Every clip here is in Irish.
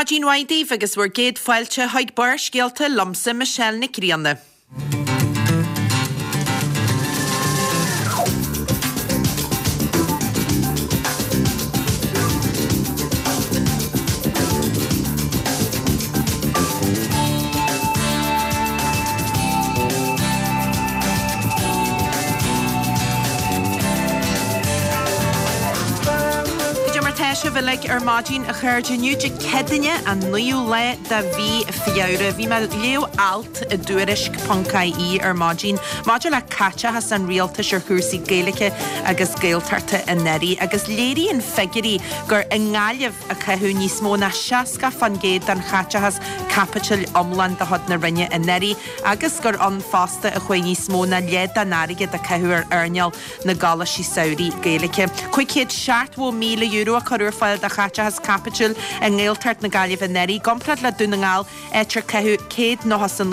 Máidín Waidí agus bhar géad fáilte haid bar scialta lomsa Michelle Nicríanna. Bhfuilig máidín a chuirde de cedanne an nuú le da bhí fiáire. Bhí me leo alt a dúirisc Poncaí máidín. Máidir le caite has an rialtas ar chusaí Gaeilge agus Gaeltarta a neri. Agus léirí an figurí gur an ngáileh a ceithú níos mó na seasca fan géad an chaite has capital omlan da hod na rinne a neri. Agus gur an fásta a chuig níos mó na liad a narige da ceithú ar arneal na gala sí saorí Gaeilge. Cuicéad €7,000 a chuir fáil da chaite has capital an Gaeltart na Gaillimh neri. Gomprad le dúna ngáil etra ceithú céad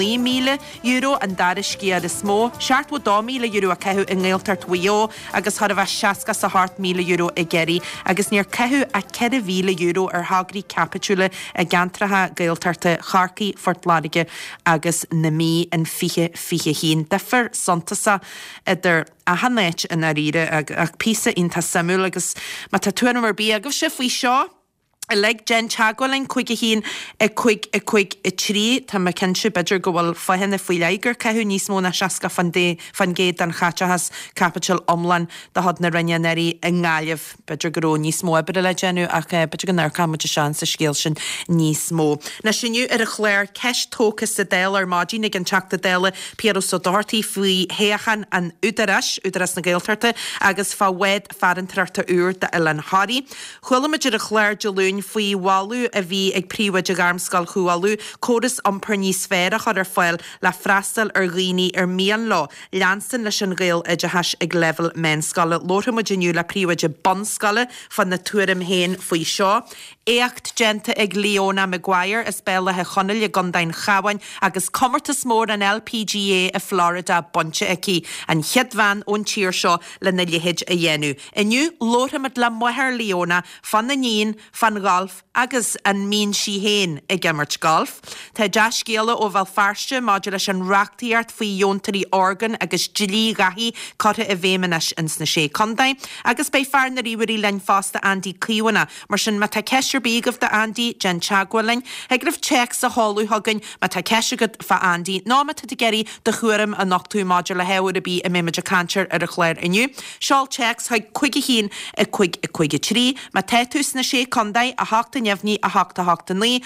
€9,000 an daris giad is mó. €7,000 a ceithú an Gaeltart wio agus had a bheith seasca sa €8,000 a geri. Agus níor ceithú a €1,000 ar hagri capitula a gantratha Gaeltarta charcaí fortladige agus na mí an fiche hín. Defer sontasa idir a hannéit in a ríre ag písa inta samú agus ma tá tuanam ar bí agus se fao seo a leg Jen Chagwalin chuig a hín a chuig a trí tá me cinse beidir go bhfuil fahinna faoi leigur ceithú níos mó na seasca fan géad an chaite has capital omlan da had na rinne neri a ngáileh beidir goró níos mó beidir le genú ach beidir go nar camide sean sa scéal sin níos mó. Na sinniu ar a chléir ceist tócas sa déil ar máidín ag an teachta déile Piero Sodarty faoi héachan an údaras na Gaeltarta agus fá wed faran tarta úr de Ilan Harry. Chuilimid ar a chléir dealún faoi walú a bhí ag príomhaid a garmscal chuáú córas ampar níos sféra chud ar fáil le freastal ar ghaoine ar mian lá leanstan leis an Gael ag ag level men scala. Lóthamuid iniu le príomhaid a bonscala fan na tuairim héin faoi seo. Éacht genta ag Leona Maguire is béla he chonneil a gandain chahain agus commartas mór an LPGA a Florida bonte aici an chiadvan ón tíir seo le na lihéid a dhéennú. Iniu lóthamuid le muthar Leona fan na nín fan golf agus an mín si héin ag gimmert golf. Tá deas céala ó bhfuil farste máidir leis an reachtaíart faoi Iontarí organ agus Gilí gahi cotta a bhémanis ins na sé condain agus bei fear na ríwarí lein fásta Andy Clewana mar sin mata ceisir bígah de Andy Jen Chagwalin hegrif check sa hallú hagan mata ceisir fa Andy ná mata de geri de chuarim a nachtú máidir le heir a bí a méimeid a cancer ar a chléir iniu. Seál checks haid chuige hín a chuige trí ma tétús na sé condain a hachta nefní a hachta ní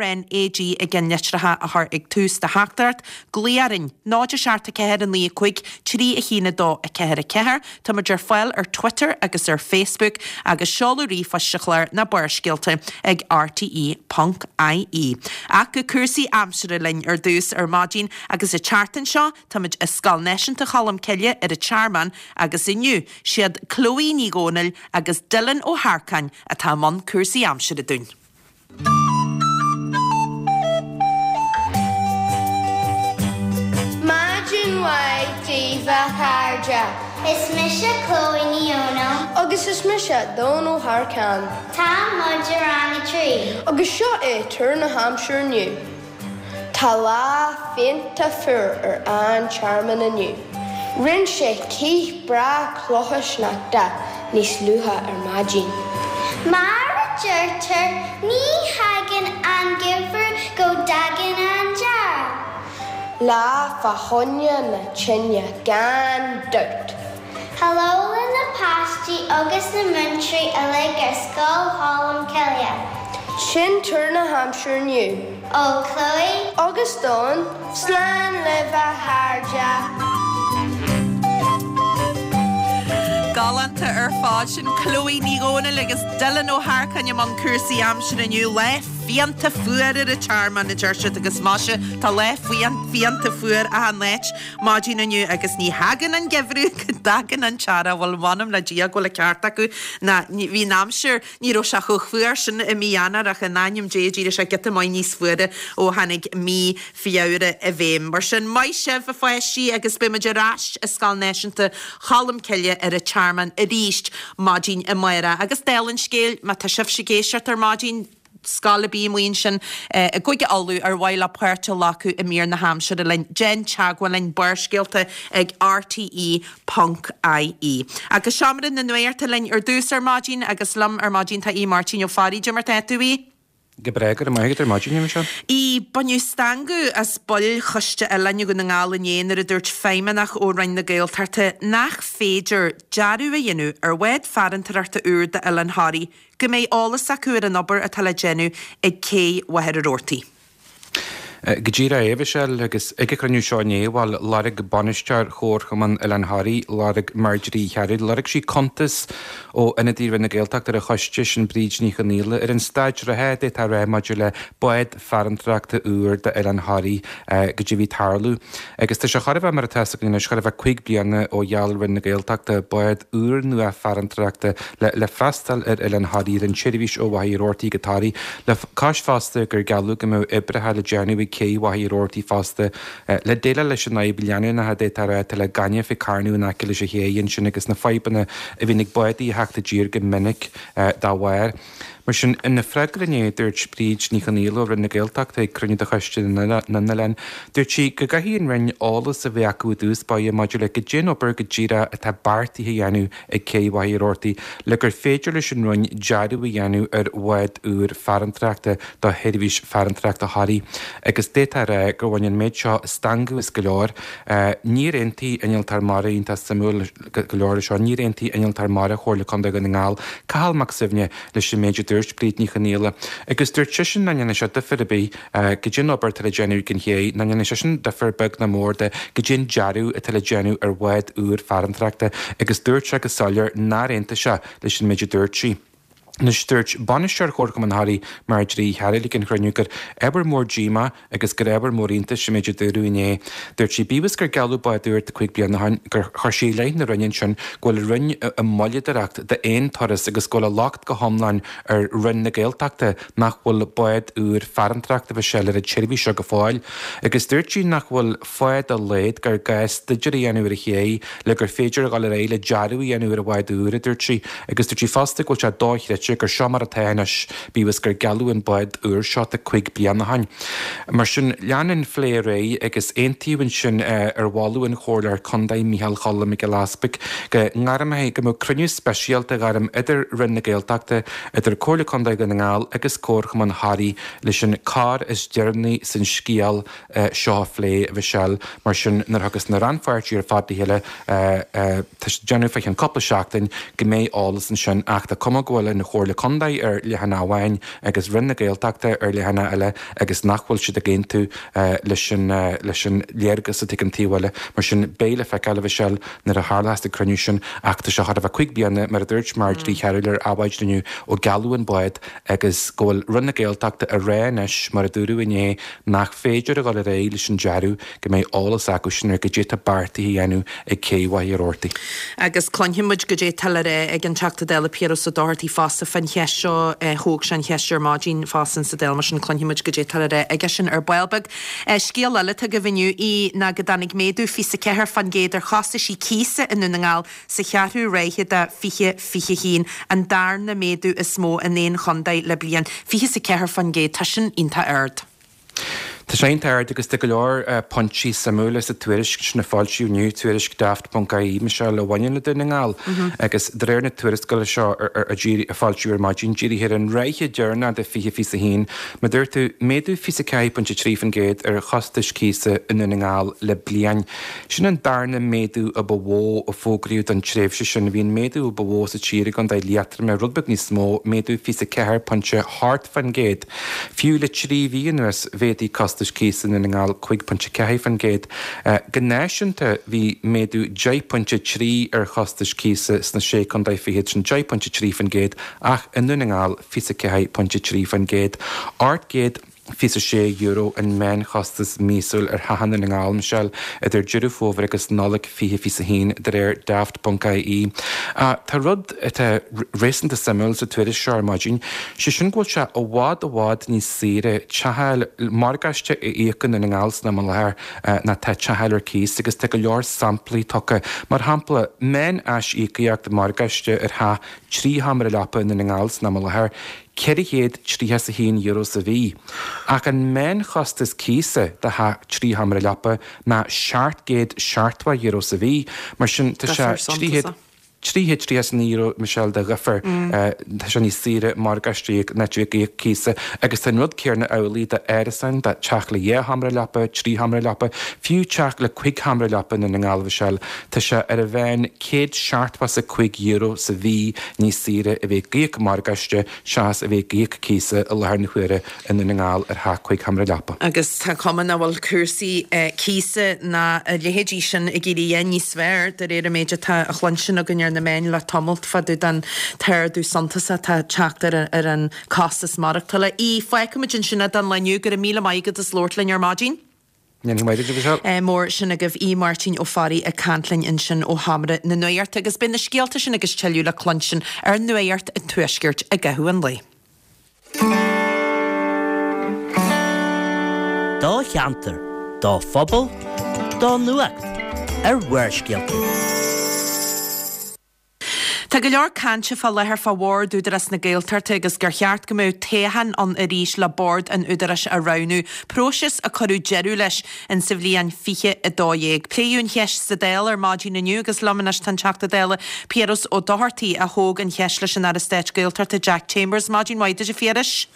RNAG a gin netratha a haar ag tús de hachtart gléarin náidir searta ceir an lí chuig trí a hína dó a ceir a ceir tá mar gur fáil ar Twitter agus ar Facebook agus seáúí fasisichléir na buirscialte ag RTE.ie. Ach go cuasaí amsere linn ar dús ar máidín agus i chartan seo táid is scal neisianta chalam ceile ar a charman agus inniu siad Chloe Nígónil agus Dylan ó Harcain a tá man cuasaí amsere dún. Máidín Waidí Bhacarja. Is Misha Chloe Níona. Agus is Misha Donal Harcan. Tá muidir an trí. Agus seo é tuair na Hampshire New. Tá lá fénta fur ar an charman aniu. Rinn sé cíth bra clochas nachta níos luha ar máidín. Mar a dúirtar ní hagan an gibhar go dagan an jar. Lá fahonia na chinne gan dúirt. Hello in the pastí agus na muntrí a le ar scóil hálam ceile. Sin tuair na Hampshire New. Ó Chloe. Agus Don slán le Bhacarja. Galanta ar fád sin Chloe Nígónil agus Dylan ó Harcain man cuasaí amsere iniu le fianta fuair ar a charman na deirse agus máise tá le fianta fuair a hannéit máidín aniu agus ní hagan an gibhrú dagan an teara bhfuil bhanam le dia go le ceart acu na bhí námsir ní ro se chu fuair sin i míana ach a náim déidir se get mai níos fuaire ó hanig mí fiáire a bhéim. Mar sin mai sibh a foiisí agus bimeidir ráist a scal neisianta chalam ceile ar a charman a ríist máidín i maira agus délann scéil má tá sibh sé géisiart ar máidín scala bí muoin sin a goige alú ar bhhail a puirte lacu I mír na Hampshire lein Jen Chagwell lein burscéalta ag RTE.ie. Agus seaamran na nuirta lein ar dús armádín agus lum armádín tá Martin ó farí Jimmer tetuí. Gebreger maiget imagine se. I banniu stangu as bol chuiste eile go na ngála néanaar a dúirt féimeach ó rein na Gaeltachta nach féidir dearú a dhéanú ar wed farantarachta úr de Ellen Harry go méid álas acuair an obair a tal genu ag cé wahead ar ortaí. Gedíra éhsel agus ige cruniú seáné bhil larig banistear chóir chuman Ellen Harry larig Marjorie Harry larig sí contas ó ina dtír na Gaeltacht ar a chuiste sin bríd ní chaníile ar an staid rathe é tá ré maidir le buid fearantrachta úr de Ellen Harry go dtí bhí tarlú. Agus tá se charbh mar a teachna charbh 5 bliana ó dhealrin na Gaeltachta buid úr nua fearantrachta le freistal ar Ellen Harry an tíirhís ó bhaí ortaí gotáí le cáis fásta gur galú go mó ibrethe le January cé wahí ortaí fásta le déile leis an naibblianú na dé tar le ganne fi carnú na le sé héon sin agus na feibanna a bhínig buidí heachta dír go minic dá bhhair. Mar sin ina freigrané dúirt spríd ní chaníil ó na Gaeltachta ag crunne de chuiste na len. Dúirt si go gaithíon rinn álas a bheith acu dús ba a maidir le go gin obair go ddíra a tá bartaí dhéanú ag cé wahí ortaí le gur féidir leis an rinn deadú a dhéanú ar bhaid úr fearantrachta do heirhís fearantrachta Harry. Agus détar go bhhain méid seo stangu is go leor ní réontaí inaltar mara ínta samúil go leor seo ní réontaí inaltar mara chóirla chunda go na ngáil cahalach sibne leis sin méidir Bríd ní chaníile. Agus dúirt sin na se difir a bí go gin obair tal genú gin hé, na sin difir beg na mór de go gin dearú a tal genú ar bhaid úr fearantrachta agus dúirt se go salir ná réonta se leis sin méidir dúirt sí. Na stúirt banistear chóircha an Harry Marjorie Harry le cin chruniú gur eber mór díma agus gur eber mórínta sem méidir dúrúné. Dúirt si bíbas gur galú ba dúir de chuig blian na gur chuirsí lein na rinne sin ghfuil rinn a mollidirachta de éon toras agus ghfuil lacht go homlain ar rinn na Gaeltachta nach bhfuil buid úr fearantrachta bheit se le a tíirbhí seo go fáil. Agus dúirt si nach bhfuil fáid a léad gur gas didir dhéanú a ché le gur féidir a gáil réile dearú dhéanú ar a bhaid úr a dúirt si agus dúirt si fasta ghfuil se dóithre gur seomar a tainis bíwas gur galú an buid úr seo a chuig blian na hain. Mar sin leanan flé ré agus aontíhann sin ar bháú an chóirlar condaid Michael Chollam i Glasgow go ngaramthe go mó cruniú speisialta garam idir rinn na Gaeltachta idir cóirla condaid go na ngáil agus cóircha an Harry leis sin cá is dearnaí san scíal seo flé bheit sell mar sin nar agus na ranfáirtí ar fadí heile tá genú feic an coppla seachtain go méid álas an sin ach tá cuma ghfuil na le condaid ar lehanana bhhain agus rinne Gaeltachta ar lehanana eile agus nachhfuil si a géintú leis sin léargus a an tíhile mar sin béle feiceile bheit sell nar a hálaasta cruniú sin achta se chad a bh chuig bliana mar a dúirt Marjorie Harry ar abhaidleniu ó galúin buid agus ghfuil rinne Gaeltachta a réis mar a dúrú inné nach féidir a gáil ré leis sin dearú go méid álas acu sin ar go dé a bartaí dhéanú ag céhhaí ar ortaí. Agus cloinhimuid go dé tal ré ag an teachta déla Pieros a dáirtaí fásta fan heisio hóg sin heisir mágin fásan sa déil mar sin cloinhimuid go dé tal ré ag sin ar bailbeg. Scéal leile a go bhiniu í na go danig méadú fi sa cethir fan géidir chasta sí císa in nunaáil sa chearú réithe de fiche hín an darna méadú is mó in éon chondaid le blian fiche sa cethir fan géid tá sin ínta ard. Tá sé teir agus de go leor pontí samúla sa tuairisc sin na fáiltíú nniu tuairisc daft.caí me se le bhaine le duna ngáil agus de réir na tuairis go seo a fáiltíú ar maidín ddíirí hir an réithe dearna de fiche fi a hín, me dúir tú méadú fi a caiipint trífan géad ar chostais císa in na ngáil le blian. Sin an darna méadú a bhó a fógraíú an tréfse sin bhíon méadú a bhó sa tíir gan d liatar me rudbeg ní smó méadú fi a ceir ponte hart fan géad. Fiú le trí bhíonas bhéadí costas císan in ngáil 5.5 fan géad. Gnéisianta bhí méadú 10.3 ar chostais císa sna sé condaid fihéad sin 10.3 fan géad ach in ngáil fi a 5.3 fan géad. Art géad fi €6 an men chostas mísúil ar hahanna na ngáil sell idir dúrú fómhar agus nálaigh fihe fi a hín de réir daft.caí. Tá rud réanta samúil sa tuairis seir maidín, sé sin ghfuil se ó bhád níos sire tehail margaiste íocan na ngáils na lethir na te tehailir cíos agus te go leor samplaí tucha mar hampla men eis ícaíocht de margaiste ar ha trí hamar lepa na ngáils na lethir Cerighéad tríhas a hín euros a bhí. Ach an men chostas císa de ha trí hamra lepa na seartgéad seartha euros a bhí, mar sin tá sé tríhéad euro Michelle de Gaffer Tá se ní sire mar gastríag netríag císa agus ten rud céarna eolaí de Erisan de teach le dhé hamra lepa, trí hamra lepa, fiú teach le 5 hamra lepa na ngáilbh sell Tá se ar a bhein céad seartpas a 5 euro sa bhí ní sire a bheith gaoc mar gaiste seas a bheith gaoc císa a lethar na chuire in na ngáil ar ha 5 hamra lepa. Agus tá cuman a bhfuil cursaí císa na lehéadí sin i gcéirí ní sfr de réad a méide tá a chluin sin a gnear na main le tomult fadú den teirú santasa tá teachtar ar an castas marachta le í foiicimidjin sinna dan leniu gur a 1000 maigad is lortlainn ar mádín. Mór sin a goh í Martin ó farí a cantlainn in sin ó hamra na nuart agus bin na scialta sin agus teú le clunsin ar nuart a tuisgirt a gahu an lei. Dá cheantar, dá phobal, dá nuacht ar bhuairscialta. Tá go leor canse fá lethar fá bhór údaras na Gaeltarte agus gur cheart go mbeadh téhan an a rís le bord an údaras a ranú, prósis a chorú jeú leis in sa bhliain fiche a dóéag. Pléún cheis sa déil ar mádí na nniu agus lamanas tan teachta déile Pieros ó dohartaí a thóg an cheis leis an ar a stéit Gaeltarte Jack Chambers, mádín waide a féris?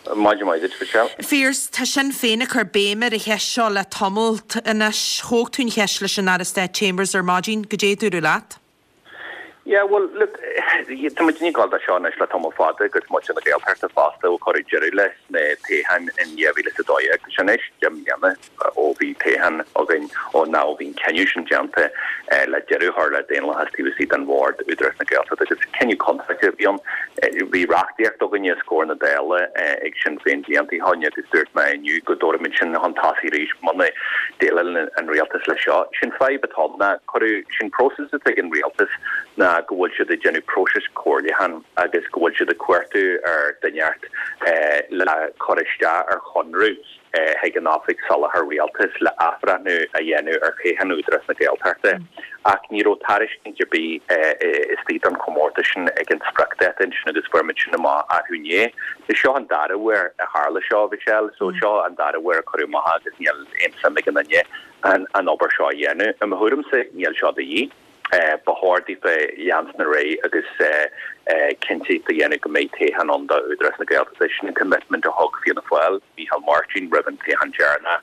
Firs tá sin féna chu béimar a cheis seo le tomult inas thógtún cheis leis an ar a stéit Chambers ar mádín go déadú leat? Yeah, well, look, you called the Sean Ashla Tomo Father, good much in the Gael Perta Fasta, or Corey Jerryles, Tehan, and Yavilis Doya, Shanish, Jam Yama, or the Tehan, or now being Canushan Jampe, like Jerry Harla, Daniel has TVC and Ward, Udres Nagel, so that can you contact him? We rock the Octogonia score in the Dale, Action Faint, the Anti Honya, the third man, you go to mention Hontasi Rish, Monday, Dale and Realtus Lashaw, Shin 5, but all that, Corey Shin process is taking Realtus. Na gohfuil se de genu próses cóirlihan agus gohfuil se de cuairtú ar daneart le choiriste ar chonrú heag an áfik sala haar realtas le afranu a dhéanú ar chéhan údras na Gaeltarte. Ach ní rotáris intir bí is tí an commórtasin ag an spractetin sin agus fuirmid sin má a húné. Is seo an darahar a hála seo bhísel, so seo an darahar choú maha agus níl éimsa me gan an obair seo dhéanú. Am thuúm sa níl seo de dhí. Behordi fe Jans na Ray agus Kinti the Yenig made Tehan on the Udras na Gael position and commitment to hog fianna well. We have marching ribbon Tehan Jarna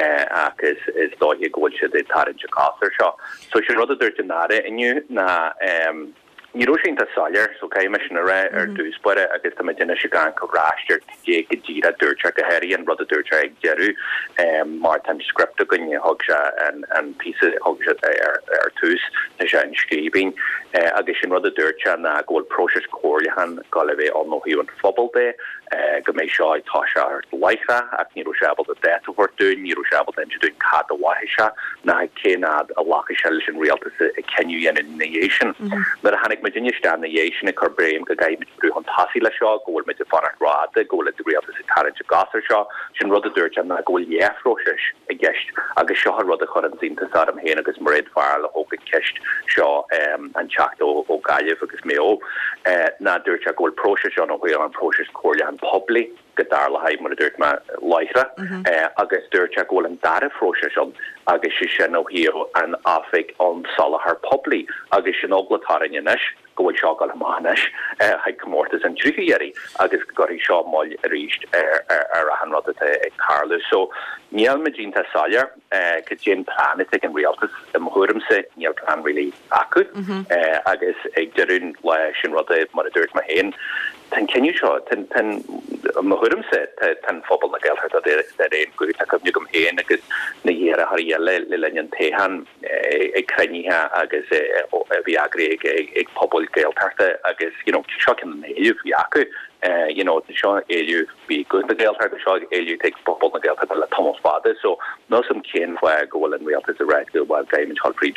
is Dohi Gocha de Tarin Jakarta shot. So she rather there to nada and you na Niroshin ta Sawyer, so Missionary or do split it against the Medina Shigan Rasher, Jake Jira Durchak Harry and Brother Durchak Jeru, Martin script Hogsha and pieces Hogsha er twos, Nishan Skibing, addition Brother Durcha and gold process Corian, Galway on no even football day, Gamesha Tasha Lifa, at Niroshabel the death of her doing, Niroshabel then doing Kata Wahisha, Na Kenad, a Lakishel and real to Kenyan in nation, but a Virginia stand the Yation a Corbrame, the guy through on Tassila Shaw, go with the Bonnet Rod, go with the real Tarrant Gasser Shaw, Shin Rudder Dirch and go yeah, Froshish, a guest, I guess Shaw Rudder Currency to Saddam Hain, agus Marid Farl, Oak Kished, Shaw, and Chacto, Ogaya, because Mayo, Na Dirch, I go Proshish on a wheel and Proshish Corlia and Publi. Gedarla haid mar dúirt me leithre agus dúirt a ggóil an dara fróise sin agus si sin ó hío an áfik an salahar pobli agus sin óglatáin inis gohfuil seo gal máis haid commórtas an trífiéri agus goí seo máil a ríist ar a hanrada ag Carlu. So níl me dínta salir go dén planet ag an realtas am thuúmsa níl plan rilí acu agus ag deún le sin rada mar dúirt me héin. Ten can you show ten mahudum set ten football na Gaeltarte that ein good a come gum hen agus na yera har yelle lillen tehan e kraniha agus vi agri ag football Gaeltarte agus shocking na you yaku the show elu be good the Gaeltarte show elu take football na Gaeltarte la Thomas father so no some kin flag goal and real as a red go wild game in Hallfried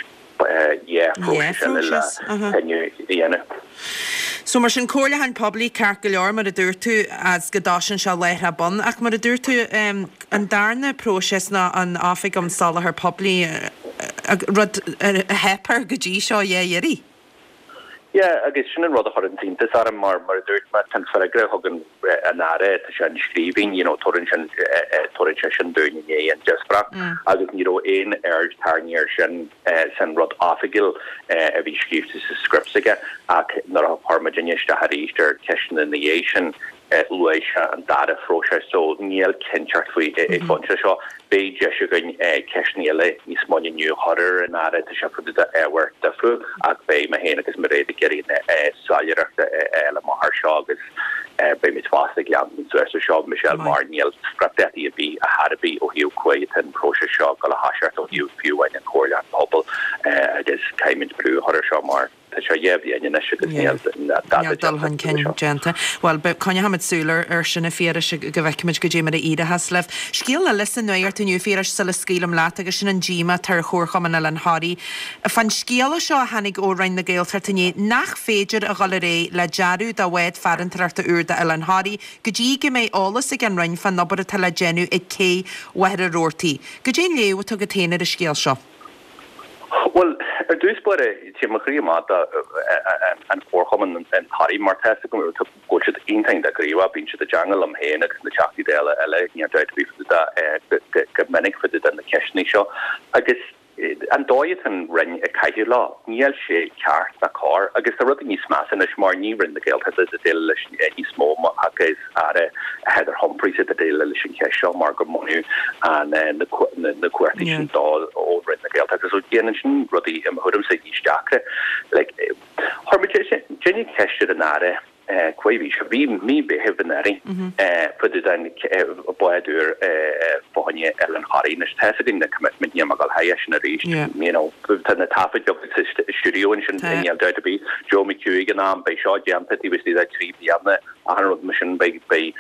So mar sin cóirla han poblí ceart go leor mar a dúirtú as godásin se leithre bon ach mar a dúirtú an darna próses na an áfik am salahar poblí rud a hepar go dtí seo dhéirí. Yeah, agus sin rud a chorintintas ar mar dúirt me tan fergre hagan an áre sin scríbing, torin sin dúine an jespra agus ein tarníir sin san rud áfigil a bhí scríbte sa scriptige ach nar a parmaginiiste haríiste cean in nation luise an dada froise so níl kinchart fao fonse seo bé jeisigain ceisníile níos mna nniu horir an ára te se fuide éhar de fu ach bé ma héna agus mar réidir geí sáireachta eile mar seo agus bei mit fast gan seo Michelle Marniel strategi a bí a Harbí ó hiú cuaid an prose seo go a hasart ó hiú fiúhain an choirlean pobl agus caiimint brú horir seo mar dalhan Genta. Well, be kann ha súler sinna fé go bheicimiid go déime ide has lef. Scíal a listen nuir tú fé se le scílam lá agus sin an ddíma tar chócham an an Harí. A fan scéala seo hanig ó rein na géaltartané nach féidir a galeré le jarú da wed farantarta úrda an Harí, go dí go mé álas ag an rein fan nobar a tal genú ag cé wehar a rórtaí. Go dé léú tu go téine a scéal seo. Well, dúspore tí maríá an fórchaman an Harí mar te go go intain a gríha bín si a jungle am héin agus na chatí déile eile ní deit bí go menig fu an na ceisní seo agus an dóiad an rin a caiú lá níl sé ceart na cá agus a rud níos más in is mar ní rinn na géil has a déile leis ní smó agus a heidir Humphreys a déile leis sin ceisio mar go moniu an na cuairtí sin dá ó rinn na géil agus ó déan sin rudí am chum sa ísteachre Jenny ceiste an áre Quavi vi mi behevenary put an boidur fáine Ellen Harí na testing na commitment magal ha na rí na tafid of studio sin de be Joe McHugh gan am bei Shaw Jampa was that 3 pianna 100 mission by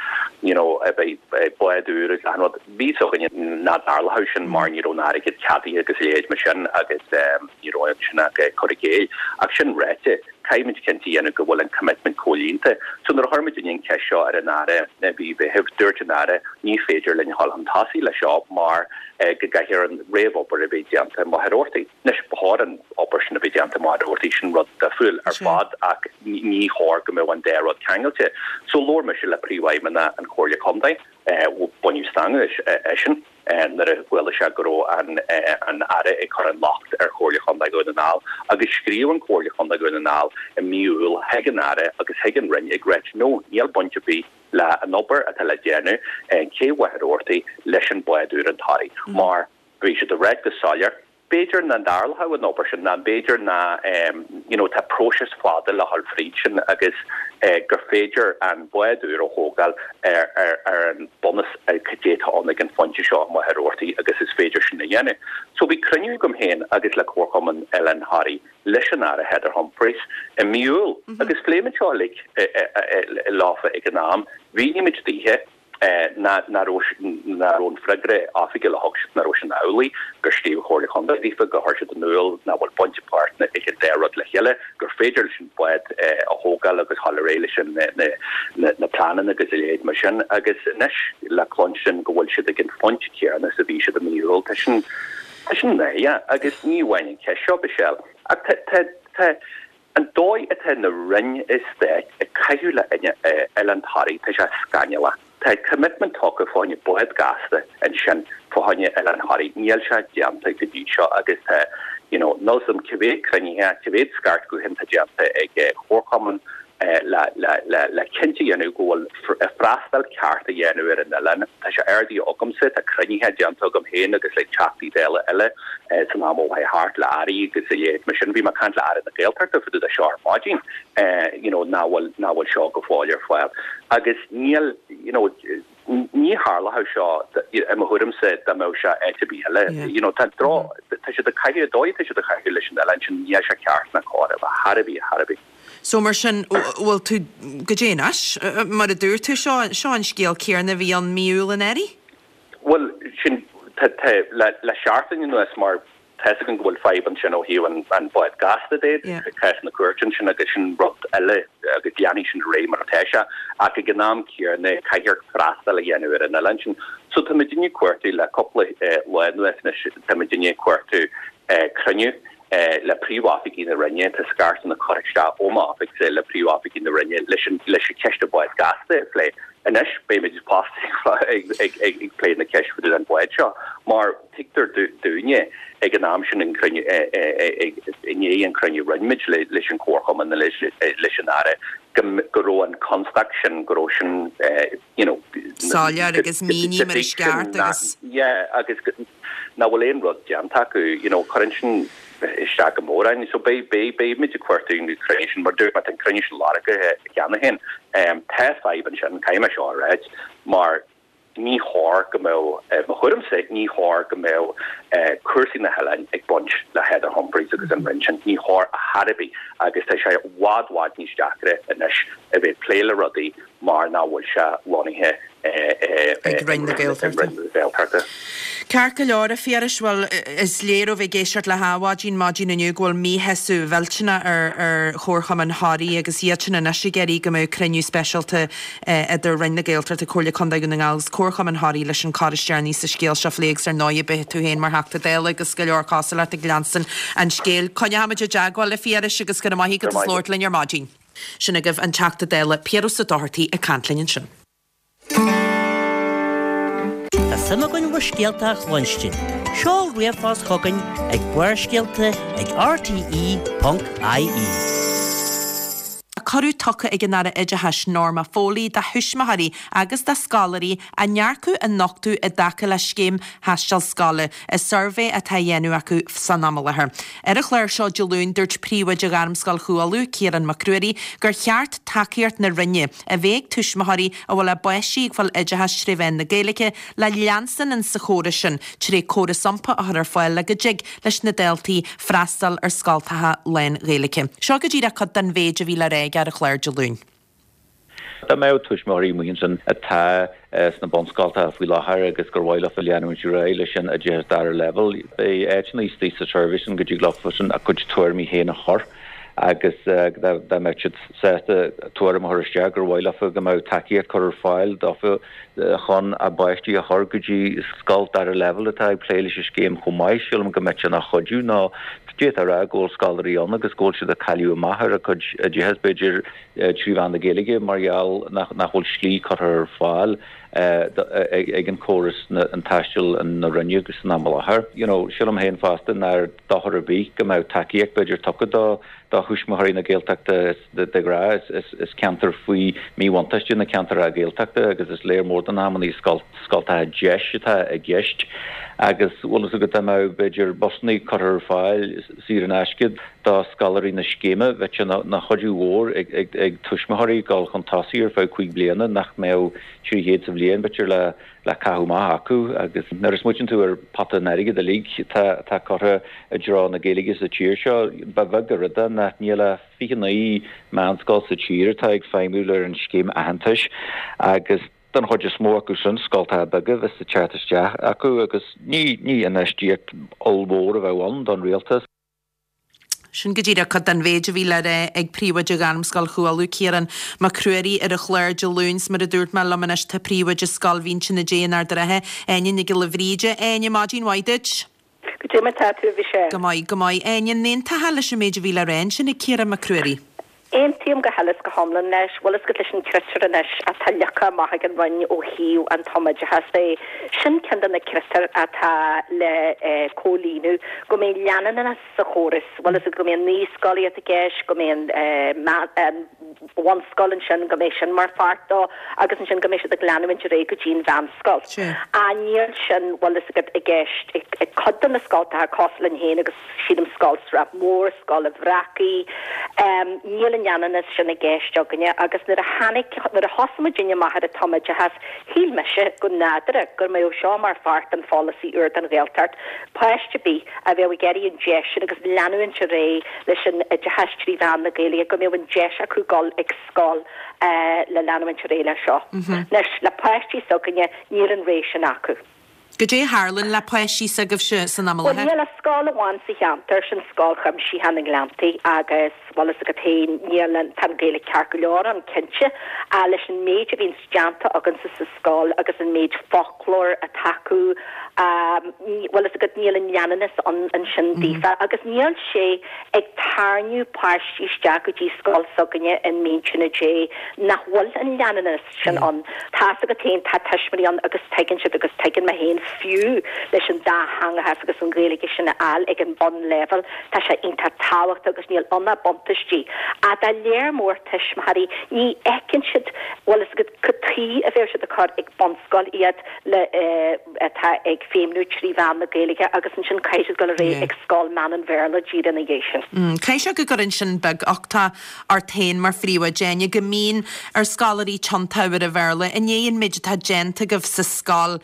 boidur an ví na darlhausen mar na get chatty agus age machine agus corrigé action rete Caiimid centi en go bhfuil an commitment cólínta, so nar harmid in ceisio ar an ára na bhí bheith dúirt an ára ní féidir lenne hall an tasí le seo mar go gaiir an réomh opar a bheith deanta má ortaí. Nes bethir an opar sin a bheith deanta má ortaí sin rud a fuil ar fad ach ní háir go mé an dérod cheangalte. So lór me se le príomhaimena an choirle comdaid buinú stang sin. Nar a bhfuil se goró an ara ag chu an locht ar choirle chumda go an ál, agus scríú an choirle chumda go an ál a miúil hegan ara agus hegan rinne ag gret nó níl bunte bí le an obair a le déanú an cé wahar ortaí leis an buadúr an Harí. Mar bhí se de réit go sáir Beidir na darlha an obair sin na beidir na tá próses fáda le hall frísin agus gur féidir an buadúr ó hógal ar an bonus cadéta annig an fonte seo má ortaí agus is féidir sin na dhéine. So bhí cruniú gom héin agus le cuachaman Ellen Harí leis an ára Heather Humphreys a miúil agus léimiid seálig láfa ag an náam bhí imid díthe narón fregre áfige le hogs narósin álaí gur stíú chóirla chunda dífa go háir an nuúil na bhfuil pointinte partna ag an dérad le heile gur féidir sin buid a hógal agus halléile sin na planan agus iléad mar sin agus neis le clon sin go bhfuil siad gin fonte cearna sa bhí siad a míúil sin agus níhhain ceisio be sell an dói a na rinne is de a caiú le Ellen Harí te se scanela. Tá commitment talk fáinne buid gasta an sin fáinne Ellen Harí níl se deanta go dtí seo agus nósam cevé cruníthe cevéad scart go hin deanta ag chóchaman le cinnte dhéanú ggóil freastal ceart a dhéanú ar an Ellen tá se airdí ogamsa a cruníthe deanta agam héin agus le chatí déile eile san amó ha hart le airí agus mar sin bhí mar can le ar na géaltarta fu a seár mágin náhfuil seo go fáilir foiil agus níl ní hála seo am chum da mé se etbí heile tá drá tá se a caiú dóid se a caiú leis an Ellen sin ní se ceart na cáda a Harbí. So mar sin bhfuil tú go déanais mar a dúir tú seo an scéal céarna bhí an miúil an éirí? Well sin le seaartain mar tegan gohfuil feib an sin ó hiú an buid gasta déad ceis na cuairtin sin agus sin rud eile agus deanaí sin ré mar teise a go gnáam céarna caiir freastal a dhéanú ar an Ellen sin. So tá duine cuairtú le coppla lein leis tá duine cuairtú cruniú le príomhafig in na rinne tá scarce na corricta ómafig sé le príomhafig in na rinne leis ceiste buid gaste lé an is bé me just past ag play na ceis fu an buid seo mar titar dúne ag an amsin in crunne in crunne rinmid leis an cuachom an leis an are go an construction grotion Sáile agus míní mar sceart agus agus na bhfuil éon rud deanta acu corintsin iste go mórain so bé mid cuairtún creation mar dúir mat an creation láige ceanna hen te faiban sin caiime seo right mar ní háir go mé ma chum sé ní háir go mé cuasí na helen ag bunch le head a Humphreys agus an rinsin ní háir a Harribí agus tá sé wádhád níos deacre inis a bheith pléile rudaí mar ná bhfuil se lonithe ag rin na Gaeltachta. Cear go leor a fiarasfuil is léir bheith géisiart le haháidín mádín aniu ghfuil míheasú bhiltena ar chórcham an háí agus iadna na si geirí go mé creniu specialta idir rin na Gaeltachta a choirla condaigh na gáils chórcham an háí leis an cáiristear níos sa scéal se phléigs ar 9 bit tú héin mar heachta déile agus go leor cása le a glansan an scéal conne haimeide deagháil le fiaras agus go maithí go slóirlinn ar mádín. Sinna goibh an teachta déile Piero sa Doherty a cantlinn sin. Tá sama gon bhar scialteach Lunstein. Seáil riamhás chugainn ag buair scialta ag rte.ie. Corú tucha ag gnára idehas norma fólí da thuismathaí agus da scalarí a nearcú a nochtú a dacha le scéim hastal scala a survey a tá dhéanú acu san amalathir. Ar a chléir seo dealún dúirt príomhaid a garm scal chualú Ciaran McCreary gur cheart takeíart na rinne a bhéh thuismathaí a bhfuil a buisí ag bhfuil idehas sríbhain na Gaeilge le leansan in sa chóra sin trí córa sampa a thar fáil le go dig leis na déaltaí freastal ar scaltatha len Gaeilge. Seo go dtíra cad den bhéid a bhí le réig ar a chléir dealún. Tá mé tuismarí muon san atá sna bonscalta bhí láthir agus gur bhile a leanúint réile sin a dhéir dar level é éitna istí sa service an go dtí glofasin a chud tuairmí héna chor agus da meid sésta tuair mariste gur bhile go mé takeíad chur fáil dofa chun a baistí a chur go dtí scalt dar level atá pléile se céim chomáis siúlam go meid na chodú ná dé a ggóil scalaríon agus ggóil si a caiú maithir a chud dhéhes beidir tríomh na Gaeilge margheall nachhfuil slí chutar fáil ag an choras an taisteil an na rinne agus an amalathir. Siúlam héon fastan ar dachar a bí go mé takeíag beidir tucha dá thuismathaí na Gaeltachta de gra is ceantar faoi míhaantaiste na ceantar a Gaeltachta agus is léir mór den amí scaltathe deisithe a gceist agus bhfuil a go mé beidir bosnaí chutar fáil sí an eiscid dá scalarí na scéime bheit na chodú mhór ag tuismathaí gáil chun tasaí ar fá chuig bliana nach mé tríhéad sa bblion beidir le cathúma acu agus nar is muin tú ar pata neige de lí tá chutha a drá na Gaeilge sa tíir seo ba bheith go rida na níle fiannaí meánscáil sa tíir tá ag féimú ar an scéim ahantais agus den chuide smó acu sin scaltathe bagah vis sa teartaiste acu agus ní inistíocht olmór a bheitháin don rialtas. Sin go dtíra cad den bhéide bhí le ag príomhaid a garm scal chualú Ciaran McCreary ar a chléir dealúns mar a dúirt me lemanis tá príomhaid a scal vín sin na déanaar drethe aine go le bhríide aine mádín Whiteidge. Go tú bhí sé. Go maiid aine néon tá heile sem méidir bhí le réin sin na Ciaran McCreary. Ein tíam go helas go homlan nes, bhfuil is go leis an cristar nes a tá lecha maithe an bhain ó hiú an tomaid a has é sin cean na cristar a tá le cólínu go mé leanan na sa chóras, bhfuil is go mé níos scoí a gceis go mé bhain scoilin sin go mé sin mar fartá agus an sin go mé a glanamint ré go dín bhean scoil. A níl sin bhfuil is go a gceist ag codan na scoilta a coslan héin agus siadam scoilsra mór scoil a bhracaí níl Janan is sin a gceist aganne agus nar a hanig nar a hosma dinne maithe a tomaid has híl meise go nádra gur mé ó seo mar fart an fálasí ur an Gaeltart páiste bí a bheith geirí an deis agus leanúin se ré leis sin a dehastrí bhean na Gaeilge go mé an deis acu gáil ag scáil le leanúin se ré le seo. Nes le páistí soganne níl an rééis sin acu. Go dé Harlan le páistí sa goh se san amalaithe? Well, níl a scáil amháin sa cheantar sin scáil chum sí hanna glantaí agus bhil is a go taon nílan tan Gaeilge cear go leor an cinse a leis an méid a bhín steanta agan sa scáil agus an méid folklór a taú well is a good níl in Jannis an sin dífa agus níl sé ag tarniu páistí stagutí skol soganne in Minchina J nachhol in Jannis sin an tá a tein tá teismarí an agus tegin si agus tegin ma hen fiú leis an dá hanga has agus an gréige sin al ag an bon level tá sé inta táhacht agus níl anna bontistí a da léir mór teismarí ní ekin siid well is good cutí a bhéir si a card ag bonskol iad le tá ag féimnú trí bhean na gréige agus an sin caiisi go ré ag skol man an verla jíd in a géisisin. Caiisi go gorin sin beg ochta ar tain mar fríwa Jenny gomín ar scalarí chantawir a verla in éon mid tá genta gof sa scal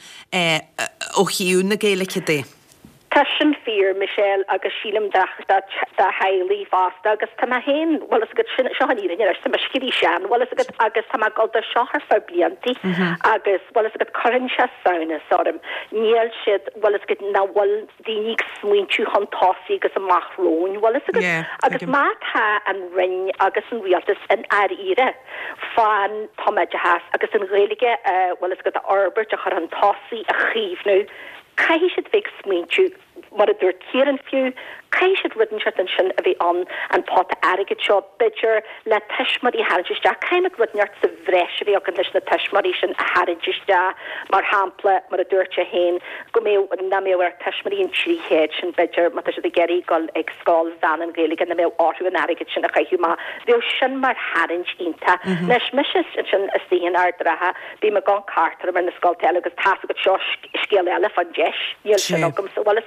ó hiú na Gaelic dé. Tá sin fear Michelle agus sílam da hailí fásta agus tá hen well is go sin seanírin ar sa skiri sean well is agus tá gal de seohar fa blianti agus well is go corin se sauna sóm níl siad well is go nawal dínig smuintú hantáí agus amachrón well is agus má tá an ring agus an rialtas in air ire fan tomaid has agus an réige well is go Albert a chu an táí a chiifnú caiisiid bheith smuintú mar a dúir céan fiú caiisiid ridden an sin a bhí an páta aige seo bidger le teismarí haridiriste caiimime runeart sa bhreisií a leis na teismarí sin a haridiriste mar hapla mar a dúirte héin go mé na méhar teismarí an tríhéid sin bidger mar si geirí gal ag sáil bhean an Gaeilge na mé áú an aige sin a chaithú má bhíh sin mar harinj ínta leis mis sin a síon ardrathe bí me gan cartar mar na sáilteile agus tá go seo scéal eile fan deis níl sin agam sa bhil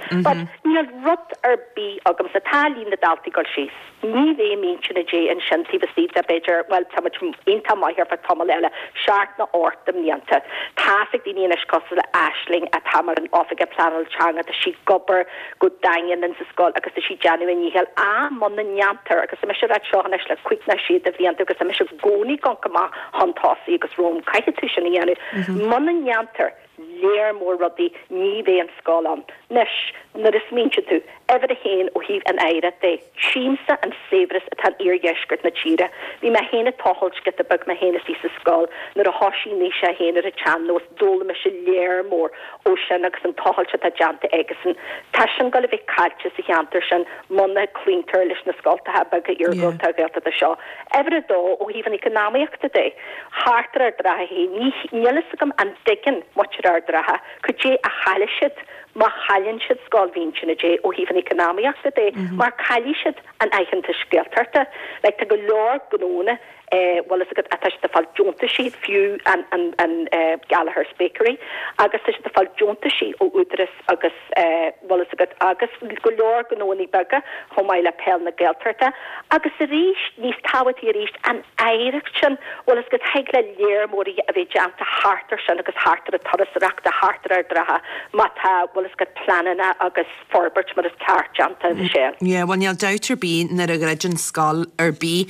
níl rud ar bí agam sa tálín na daltaí go síos. Ní bhé Minchina J an sintí bhtí a beidir well tá inta maithir fa tomal eile seart na ortam níanta. Táfik díine cos le Ashling a tamar an ofige planal teanga a si gobar go dain in sa scóil agus a si genuin níhel a man na neantar agus me se ra seonis le cuiic na siad a bhíanta agus me se gcóí gan goá hantáí agus rom caiiche tú sin dhéanú man na neantar léir mór rudí ní bhé an scáil an. Nes na is míse tú ever a héin ó híh an éire dé síimsa an sébris a tan iargheisgurt na tíre. Bhí me héna toholts get a bug me héna sí sa scáil nar a hosí ní sé héanaar a tean nos dóla me se léir mór ó sin agus an toholte a deanta agasan. Tá sin go bheith cailte sa cheantar sin mna clíntar leis na scáilta ha bag a iargóta gata a seo. Ever a dó ó híh an economiíochtta dé. Hartar ar drathe hé nílasagam an diggin muir ar drathe chu dé a chailiisiid má chalinn siad scáil Minchina J ó híh an economiíochtta dé mar chailiisiid an aichanta scialtarta le tá go leor gnóna well is a good attach the fall jonta sheet few and Gallagher's bakery agus is the fall jonta sheet o utris agus well is a good agus golor gnoni baga homaila pel na gelterta agus rish nís tawati rish an erection well is good hegle leer mori a ve janta harter sin agus harter a toras rak the harter draha mata well is good planana agus forbert mar is car janta the share yeah when you'll doubt your be na a gregin skull or be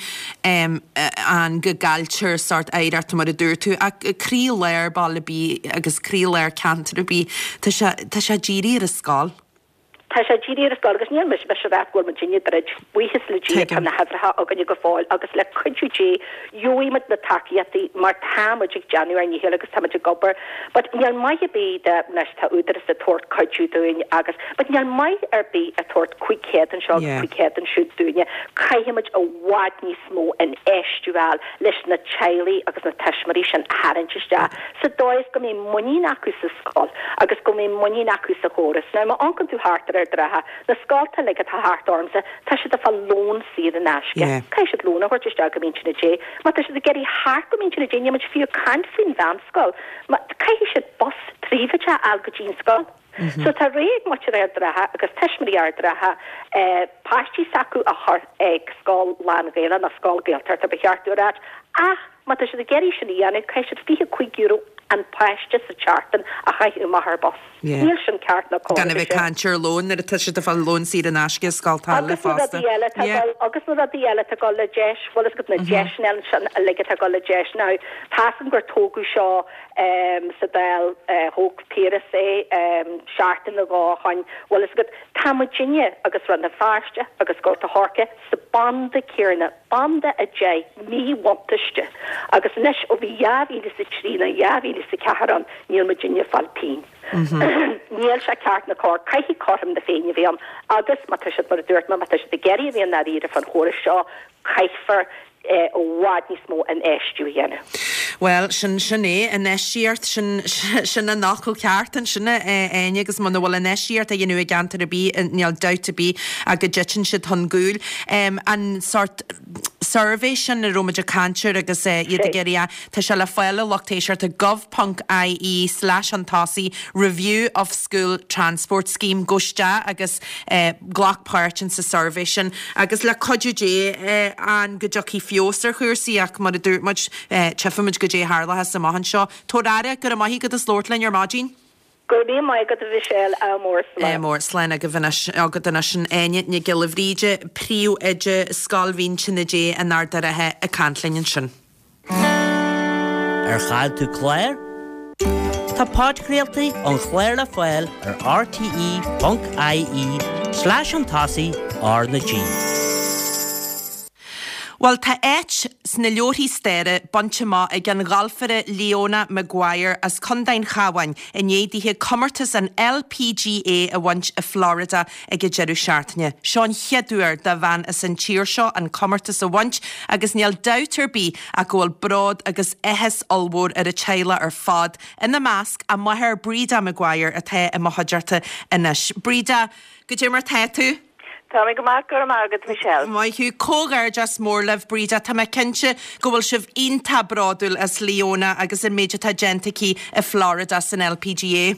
an go galtir sort éidirta mar a dúirtú a crí léir balla bí agus crí léir cantar bí tá sé ddírí a scáil. Tá sé ddírí a scáil agus níl mis se bheith goil Virginia Bridge buchas le dí an na hefratha agan go fáil agus le chuú dúimid na takeíatí mar táidir January ní hé agus táidir gobar, but níl maiid a bí de nes tá údar a tort chuú dúine agus, but níl maiid ar bí a tort cuiichéad an seo cuiichéad an siúd dúine caiimiid a bhád ní smó an éistúáil leis na tealaí agus na teismarí sin haintiste. Sa dóis go mé muí acu sa scáil agus go mé muí acu sa chóras. Na má ancan tú hartar draha na scáilta le a hartormsa tá si a fá lón siad an náisce. Cai si lóna chuirte go Minchina J, má tá si a geirí hart go Minchina J muid fiú cant fin bhean scáil, má cai si bos tríomhte algadín scáil. So tá réag muir ar dratha agus teismarí ar dratha pátí sacu a thar ag scáil lánagéile na scáil géaltar a beartúráid ach má tá si a geirí sin íanana cai si fi €5 an páiste sa chartan a chaithú mahar bos. Níl sin ceart na có. Gan bheith cantir lón ar a tuise a fáil lón siad an asce scáiltá le fásta. Agus nu a díile a go le deis, bhil is go na deisnel sin a ligad a go le deis ná. Tásan gur tógu seo sa bell hóg tíra sé seaartan na gáchain, bhil is go tamidinne agus ran na fáiste agus go a thorce sa banda céarna, banda a dé mí wantaiste. Agus nes ó bhí javíle sa trína, javíle sa ceharan, níl Virginia Falpín. Níl se ceart na cór caiithí chom na féine bhíam agus mat se mar dúirt mat se de geirí bhíon na íidir fan chóir seo caiithfar ó bhád ní smó an éistú dhéanana. Well, sinné an éisiart sinna nachú ceartan sinna aine agus man bhfuil an éisiart a dhéanú a gantar a bí neal douta bí a go jitin si thon gúil an sort survey sin na Romaide Cantir agus iad a geirí tá se le foiile lochtéisiart a gov.ie/antásaí Review of School Transport Scheme goiste agus ghlachpáirtin sa survey sin agus le codúdé an go jocí fiosar chuirsaíach mar a dúirmuid tefamuid go dé hála sa mahan seo. Tóráire gur a maithí go a slórtlein ar mágin? Gurní mai go a bhíséil a mórslein. Mórslein a go agad an sin aine ní gilhríide príú ide scalhín sinna dé an ardarathe a cantlainn sin. Ar chaid tú Claire? Tá páidcréaltaí an Chléir le Foiil ar rte.ie/antásaí ar na G. Well, tá éit sna leorthaí stéire bonte má ag an galfare Leona Maguire as condain chahain in éadithe commartas an LPGA a bhaint a Florida ag a jeú seaartne. Seán cheadúir de bhain as an tíir seo an commartas a bhaint agus níl doutar bí a ghfuil brod agus éhes olmhór ar a teile ar fad ina másc a maithir Breda Maguire a the i maithaidirta inis. Breda, go dtí mar the tú? Tá mé go gur mágad Michelle. Mai hiú cógar just mór leh Breda tá me cinse go bhfuil sibh ionta bradúil as Leona agus in méide tá gentaí a Florida san LPGA.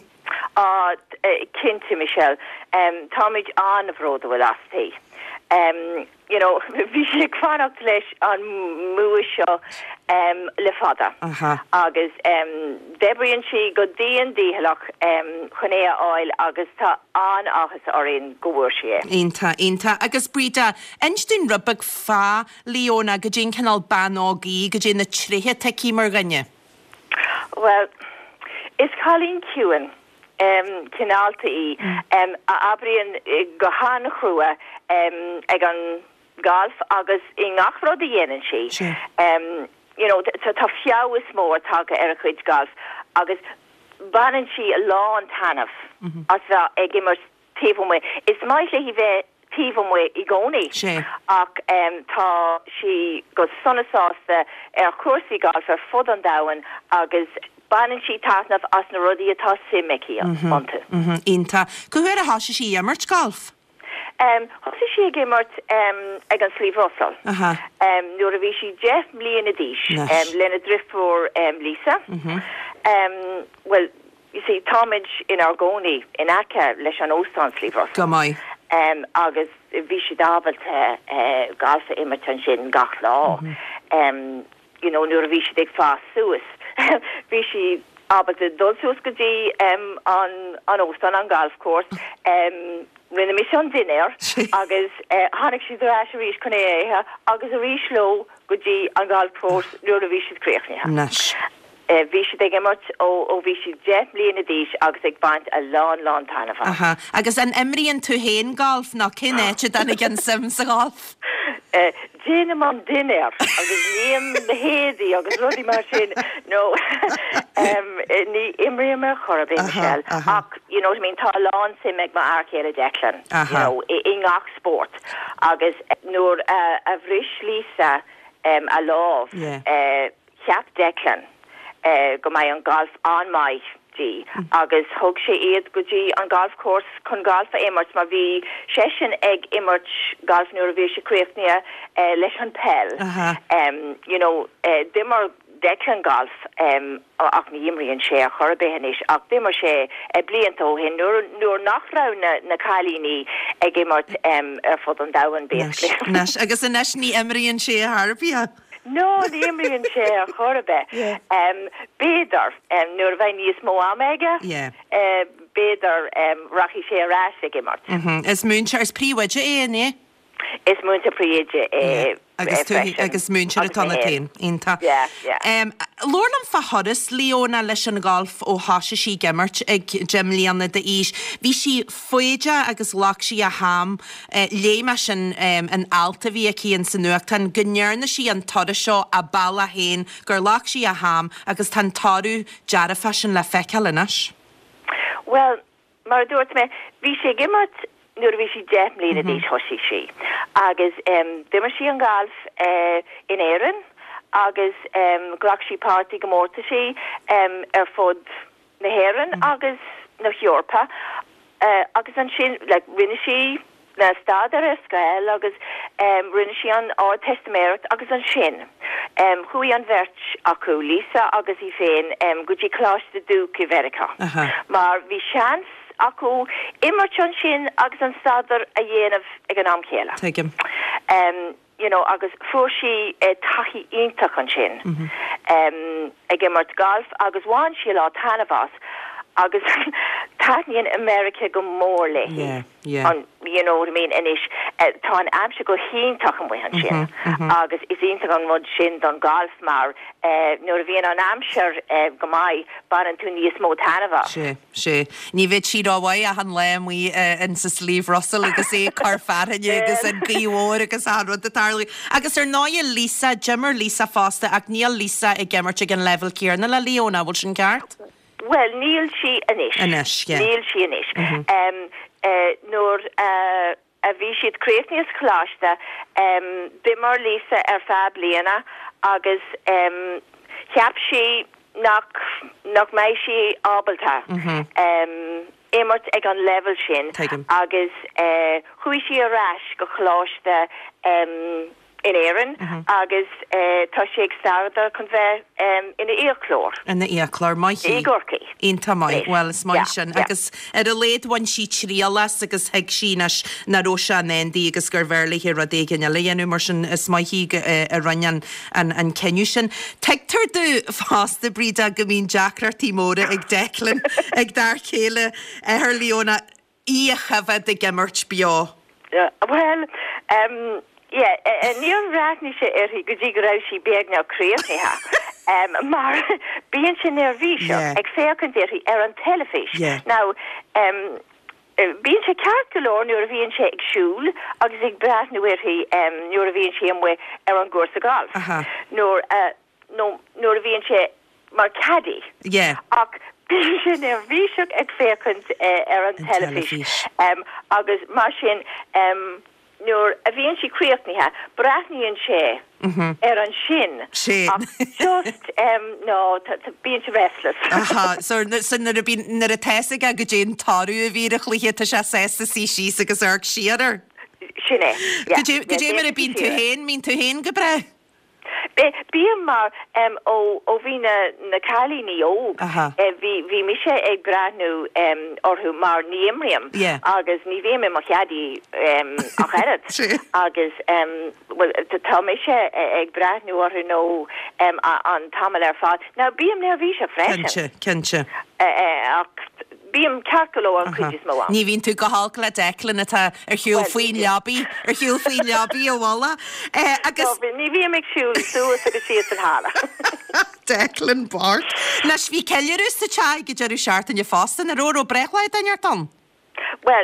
Cinnte Michelle, táid an a bhróda bhfuil astíí. You know, bhí sé fánacht leis an mua seo le fada. Agus debrion si go dtíon díhalach chuné áil agus tá an áchas oríon gohúir sé. Ínta. Agus Breda, einstún rubbag fá Leona go dtíon canál banágaí go dtíon na tríthe teí mar ganne? Well, is Colleen Cewan cinálta í a abrion go hána chrua ag an golf agus I ngachród a dhéanaan si. You know, tá fiabhas mór tága ar a chuid golf agus banan si a lán tanmh as bheit ag immer tíomhmu. Is maiid le hí bheith tíomhmu I gcónaí ach tá si go sunnasásta ar cuasaí golf ar fud an dahan agus banan si tasnamh as na rudaí atá simmicí antu. Ínta. Gohuiir a háise sí immert golf? Hosa si gimmart ag an Slí Russell. Nuair a bhí si Jeff mbliana díis lena drifúr Lisa. Well, you see, táid in Argónaí in aice leis an óstán Slí Russell. Go mai. Agus bhí si dábailte galfa immert an sin gach lá. You know, nuair a bhí si ag fás suas. Bhí si ábailte dulsús go dtí an óstán an golf course. Rinne mis an dinner agus hánig si a rís chuné agus a rís lo go dtí an golf course nuair a bhí siad créachne. Bhí si ag immert ó bhí si Jeff mbliana díis agus ag baint a lán tanmh. Agus an imríonn tú héin golf ná cinéite dan gin sim sa golf? Déanam an dinner agus níam na héadí agus rudí mar sin nó ní imríam ar chorab Michelle ach you know what I mean tá lán sim ag ma arcéad a declan you know I ngach sport agus nuair a bhris Lisa a láh cheap declan go mai an golf an mai G agus thug sé iad go dtí an golf course chun golfa immert mar bhí sesin ag immert golf nuair a bhí sé créachne leis an pell. You know, dimmer declan golf ach ní imríonn sé a chorabéhanis ach dimmer sé bliantó hin nuair nachrá na chalíní ag immert ar fud an dahan basically. Agus in neis ní imríonn sé a Harbia? No, the imrion sé a chorbe. Bédar, nuair bheith níos mó améige. Bédar rachi sé rás ag immart. Is múnse is príomhaide éine? Is múnta príomhaide agus múnse atá na tain. Ínta. Lornam fachoras Leona leis an golf ó háise sí gimmart ag Gemlianna de ís. Bhí si foiide agus lách si a ham léime sin an alta bhí aquí an san nuachtain gnearna si an tora seo a balla héin gur lách si a ham agus tan tarú deara fashion le feiceal inis. Well, mar dúirt me, bhí sé gimmart nuair bhí sé 10 mbliana dís thosaí sí. Agus d'imar sí an galf in Éireann, agus ghlach sí pártaí go mórta sí fud na Héireann agus na Eorpa, agus an sin, like, rinne sí na stadar Israel agus rinne sí an Old Testament agus an sin. Chuí an bhirt acu Lisa agus I féin go dtí cláiste dúk I Verica. Mar bhí seans acu immert an sin agus an stadar a dhéanamh ag an amchéile. Teigim. Agus fuair sí taithí iontach an sin. Ag immert golf agus bhain sí lá tanamhas agus táithníonn America go mór le. On, you know what I mean, inis tá an amse go híntach an bhuihan sin. Agus is iontach an mud sin don golf mar nuair a bhíon an amseir go mai baran tú níos mó tanamha. sé. Ní bheith siad áhaid a han leimí in sa slíomh Russell agus é carfarinne agus an gíomhór agus anrad a tarlaí. Agus náia Lisa, Jimmer Lisa fásta ag níl Lisa I gimmert ag an level céarna le Leona bhil sin ceart? Well, níl sí inis. Níl sí inis. Nuair a bhí siad créithníos chláiste bimar Lisa fab Leona agus cheap sí nach mai sí ábalta. Immert ag an level sin agus chuí sí arás go chláiste in Éireann agus tá sé ag starda chun bheith ina íochlór. Ina íochlór mai hí. Ígorcaí. Ínta mai, well is mai sin. Agus a léadhain sí tríalas agus heag sínas na róise an endaí agus gur bhirla hir a dégin a léanú mar sin is mai hí a rannean an ceniu sin. Teigtar du fásta bríd a go mín Jackar tímóra ag declan ag dar chéile ar Leona íchafad ag gimmert beá. Well, níl ráithní sé hí go dtí go raibh sí beag ná críochnaithe. Mar bíonn sin nervhíseach ag fécinn deirí ar an telefís. Now, bíonn sé ceart go leor nuair a bhíonn sé ag siúl agus ag breithniúir nuair a bhíonn sé amha ar an gcúrsa golf. Nuair a bhíonn sé mar caddy. Ach bíonn sé nervhíseach ag fécinn ar an telefís. Agus mar sin nuair a bhíonn sí críochnaithe, breithníonn sé ar an sin. Just, bíonn sé restless. So nar a teisig a go dén tarú a bhí a chluiche tá sé sésta sí síos agus arc siadar? Sinné. Go dé mar a bín tú héin, mín tú héin go bre? Bíam mar ó bhí na cailí ní óg. Bhí mi sé ag brathnú orthú mar ní imriam. Agus ní bhíam mar cheadí a chead. Agus tá mi sé ag brathnú orthú nó an tamil ar fád. Ná bíam nervhí sé freisin. Cinse. Bíam carcoló an chuidis má. Ní bhín tú go hálca le declan atá ar hiúil faoin leabí ó bhla. Agus ní bhíam ag siúil suas agus síos an hála. Declan Bart. Nas bhí ceilirús sa teag go dearú seart an fástan a ró brechleid an ar tom? Well,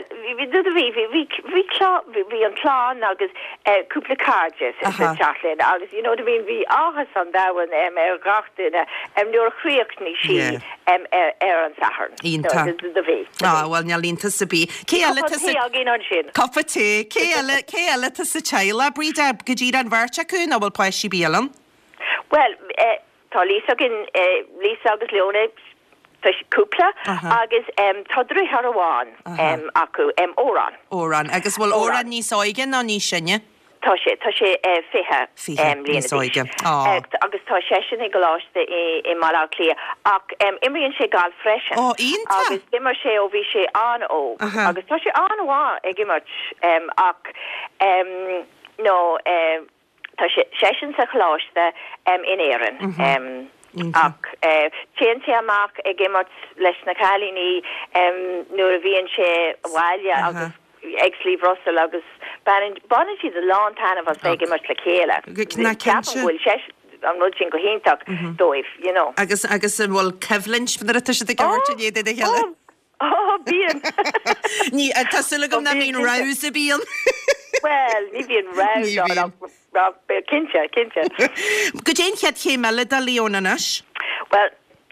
vi an chlán agus cúpla cardges chathlin agus you know what I mean vi áhas an dawan gachtain nuair chríochní sí ar an sahar. Ínta. Well nealínta sa bí. Coppa té, cé eile tá sa teile bríd go dtíad an bhirte acu nó bhfuil páis sí bíalan? Well, tá Lisa agus Leona cúpla agus todru har amháin acu órán. Órán, agus bhfuil órán níos óige ná níos sinne? Tá sé fithe líana. Agus tá sé sin ag goláiste I Malá Clia ach imríonn sé gáil freisin. Ínta? Agus immer sé ó bhí sé an ó. Agus tá sé an bhá ag immert ach tá sé sin sa chláiste in Éireann. Ach téantí amach ag immert leis na cailíní nuair a bhíonn sé bhaile agus ag slíomh Russell agus banan siad a lán tanamh ag immert le chéile. Ceapan sé an rud sin go híntaach dóibh, you know. Agus bhfuil ceflins fan a tuise ag gabhart iad a heile? Bíon. Ní tasúla gom na mín rás a bíon? Well, ní bhíon rás cinse. Go déon chead chéime le a Leonanas? Well,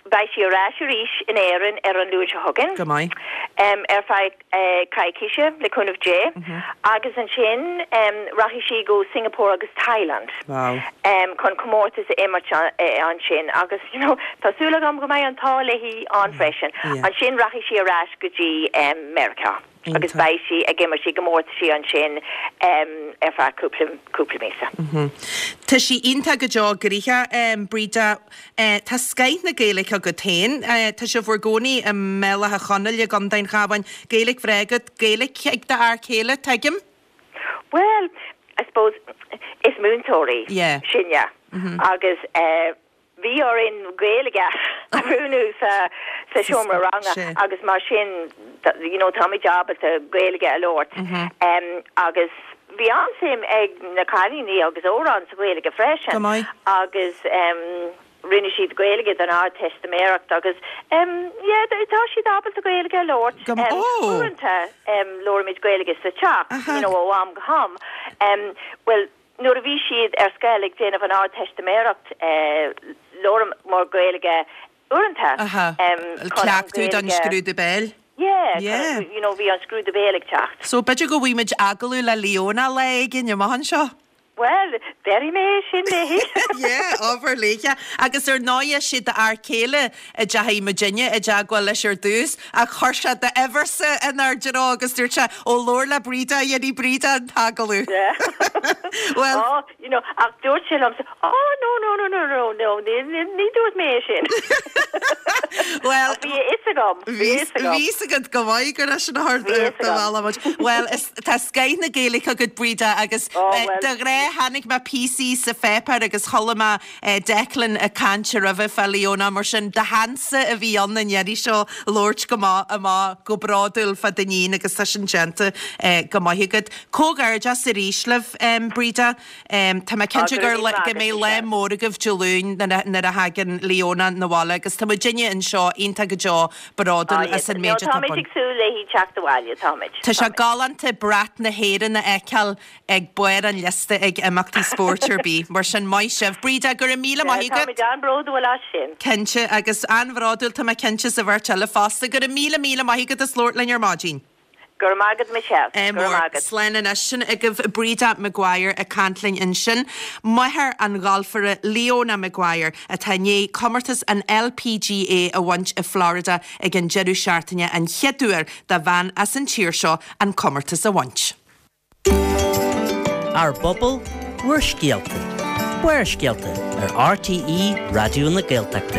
Bei si rashish in Aaron an Lucia Huggin. Gamai. Fai Kaikisha, le kun of J. Agus an Shin, Rahishi go Singapore agus Thailand. Wow. Con comortis image on Shin. Agus, Tasula gam go mai an Talehi on freshen. An Shin Rahishi rash guji America. Agus bei si a gimmer si gomort si an Shin fai couple mesa. Ta si inta go jo grícha Brida ta skeit na Gaelic a go tain ta si vorgoni mela ha channel je gandain chaban Gaelic vregad Gaelic ag da arcéile tegim? Well, I suppose it's Moontori. Yeah. Shinya. Agus we are in Gaeliga Runu sa Shomraranga agus mar shin Tommy Job at the Gaeliga Lord. Agus vi ansim ag na Carini agus oran sa Gaeliga fresh agus rinne siad Gaeliga an Ard Testament agus tá siad abal sa Gaeliga Lord uranta Lormid Gaeliga sa chap o am gaham well nuair a bhí siad scaig déanamh an Ard Testament Lorm mór Gaeliga uranta Clachtú an scrú de bell. Yeah, bhí an scrú de bélig techt. So beidir go bhfuimiid agalú le Leona le gin your mahan seo? Well, very me sin lehi. Yeah, over lecha. Agus náia siad arcéile a jahaí Virginia a jagwal leis dús a chorsa de Eversa an arjara agus dúirte ó Lorla Brida yedi Brida an tagalú. Yeah. Well, ach dúirt sin am no, ní dúirt me sin. Well, Bhí agad go bhaid gur leis an hard. Well, tá scaith na Gaelic a go Brida agus de ré hannig ma PC sa fépa agus holama declan a cantir a bheith fel Leona mar sin de hansa a bhí an jeri seo Lord go má go bradul fa danín agus sa sin gente go maithigad. Cógarja sa ríslih Brida tá ma cinse gur go mé le móragah Jolún na a hagan Leona na wala agus tá Virginia in seo inta go jo bradul as an méide tapon. Tá se galanta brat na héan na ecal ag buir an liste ag amachtaí sportir bí mar sin mai sibh Brida gur míle maigad Kense agus anhrádul tá cinse sa bhar teile fásta gur míle maigad a slórt lein ar mágin. Gur magad Michelle. Slenna sin ag Brida Maguire a cantling in sin. Maithir an golfare Leona Maguire a tané commertas an LPGA a want a Florida ag an Jeru Shartanya an cheadúir da van as an tíir seo an commertas a want. Our bubble, we're Skeelta. We're Skeelta, our RTE Radio na Gaeltachta.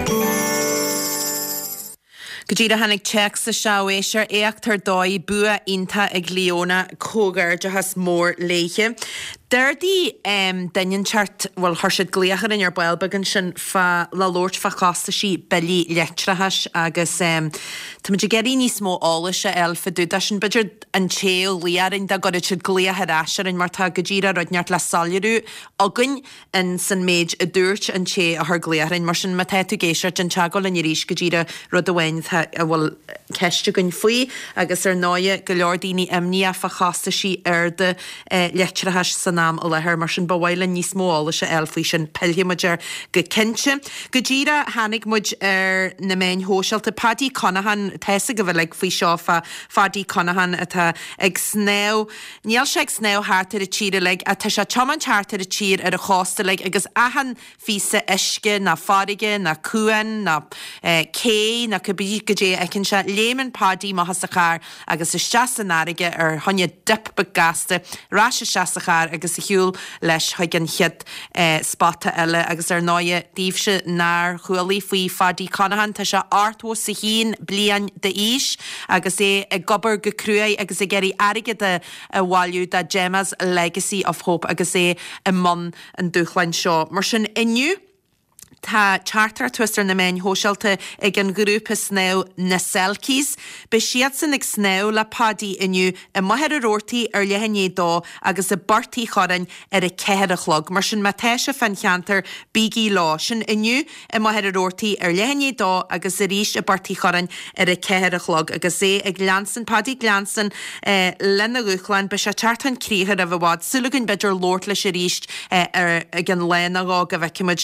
Gajida hannig check sa seaéisir éachtar dói bua inta ag Leona cógar de has mór léiche. Dirty dain chart well harsid gléachar in your bailbagan sin fa la Lord fa costa si belly lectrahas agus tamid geri ní smó ális a elfa dúda sin bidr an chéil liarin da god it gléachar asir in martha gajira rodneart la salirú agun in san méid a dúirt an ché a haar gléarin mar sin matetu géisiart an chagol in ríis gajira rod ahain well ceiste gun faoi agus náia go leordíní imní a fa costa si de lectrahas san nam a lehar mar sin bhhaile níos móála se elfaí sin pilhiimiidir go cinse. Go ddíra hanig muid na main hóseilta Paddy Conahan teasa go bhfuil faoi seo Paddy Conahan atá ag snéw, níl se ag snéw hátar a tíre le a tá se choman hátar a tír ar a chásta le agus ahan físa isce na farige na cuan na cé na cubí go dé ecinn se léman Paddy má has a chár agus is seasan áige ar honne dip begasta rás a seaachar agus a hiúil leis hagan chiad spata eile agus náia díobse nar chualaí faoi Paddy Conahan tá se artó sa hín blian de ís agus ag gobar go cruúa agus geirí aige de bháilú de Gemma's Legacy of Hope agus a man an dúchlein seo mar sin inniu. Tá charter twister na main hóseilta ag an grúpa snéw na Selkies. Be siad san ag snéw le Paddy inniu a maithir a rórtaí ar lehanné dó agus a bartaí choran ar a cehead a chlog. Mar sin matéise fan cheantar bígí lá sin inniu a maithir a rórtaí ar lehanné dó agus a ríis a bartaí choran ar a cehead a chlog. Agus ag glansan Paddy glansan lena ruchlein be se chartan críhar a bhhád. Sulagan beidir lórt leis a ríist ar gan lena rá a bheicimiid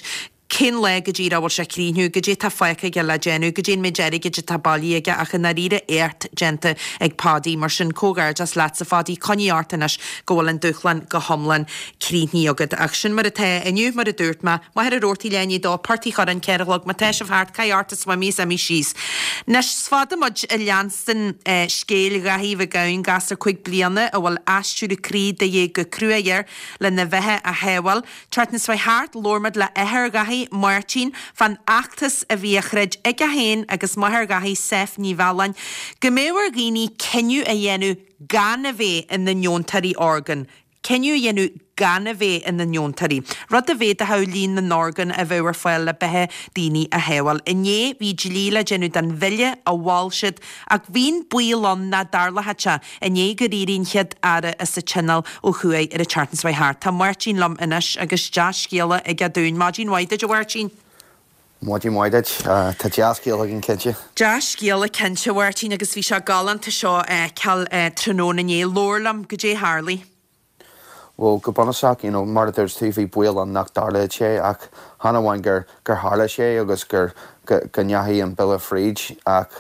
cin le go ddíra bhil se críniú go dé tá feice ge le genú go dé mé deir go de tabbálí aige a na riide éirt genta ag pádí mar sin cógar just leat sa fádí coníartanas go bhfuil an duchlan go homlan críní agad ach sin mar a te iniu mar a dúirt ma hear a rótaí leí dó partí chu an ceirlog ma teis bhart caiartas ma mí a mí síos. Nes sfada mud a leanstan scéil rahíh gain gasar chuig bliana a bhfuil asúla crí de dhé go cruair le na bheitthe a heháil, Tart na svai hart lormad le ehar gahi Martin fan achtas a bhíachreid ag a héin agus mahar gahi sef ní bhealain. Goméhar gini ceniu a dhéanú gan a bheith in na niontarí organ. Ceniu dhéanú gan a bheith in na niontarí. Rud a bheith a haulín na organ a bheith foiil le bethe daoine a heháil. Iné bhí gelíla genú dan bhile a bháilsid ag bhín buílón na darlathaite iné go rírín chead ara is sa channel ó chuaigh ar a Chartensway Heart. Tá Martin lom inis agus deas scéala ag a dún. Martin Waidid a Martin. Martin Waidid, tá deas scéala gin cinse. Deas scéala cinse Martin agus bhí se galanta seo ceall tróna iné lórlam go dé Harley. Well, go bonach, mar a there's TV buil an nach darla sé ach hana bhain gur hála sé agus gur gnneathí an Bill of Fríd ach